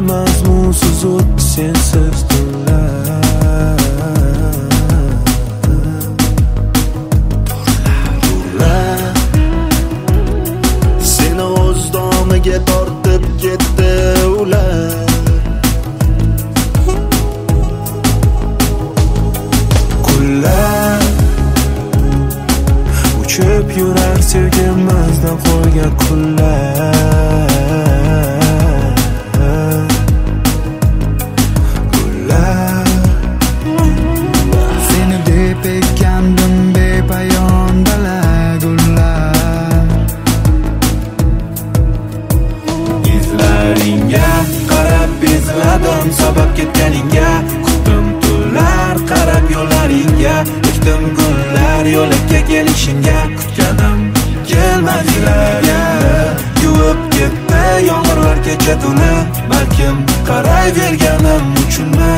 mazmunsiz o'tdi sensiz tunlar. Seni o'z domiga tortib ketdi ular. Kunlar uchib yurar sevgimizdan qolgan kunlar. Seni deb ekkandim bepayon dala gullar. Izlaringga qarab bezladim sabab ketganingga. Kutdim tunlar qarab yo'llaringga. Ekdim gullar yo'lakka kelishingga. Kutganim kelmadilar. Yuvib ketdi yomg'irlar kecha tuni. Balkim qarayverganim uchunmi?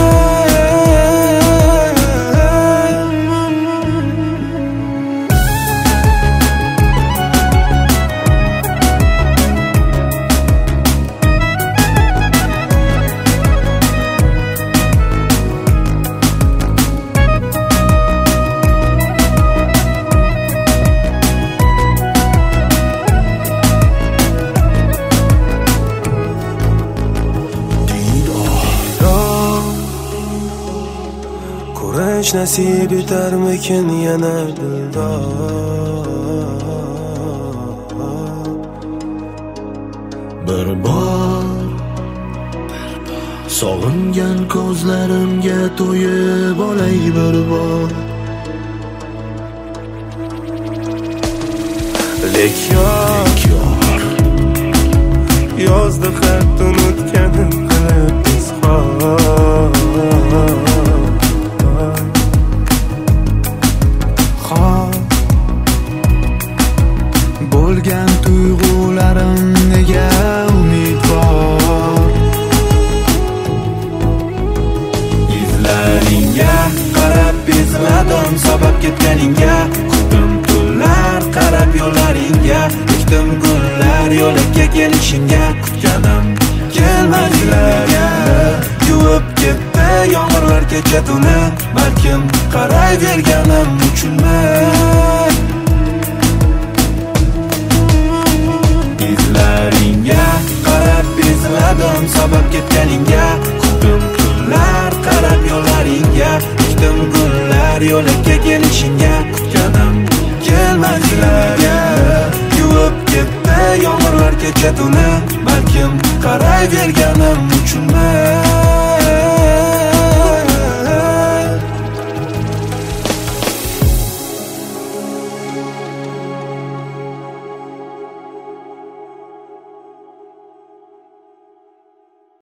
Ko'rish nasib etarmikin yana dildor. Bir bor sog'ingan ko'zlarimga to'yib olay bir bor. Lek yor yozdi xat unutganim qilib izhor. Bo'lgan tuyg'ularim nega umidvor. Izlaringga qarab bezladim sabab ketganingga. Kutdim tunlar qarab yo'llaringga. Ekdim gullar yo'lakka kelishingga. Kutganim kelmadilar. Yuvib ketdi yomg'irlar kecha tuni. Balkim qarayverganim uchunmi? Izlaringga qarab bezladim sabab ketganingga. Kutdim tunlar qarab yo'llaringga. Ekdim gullar yo'lakka kelishingga.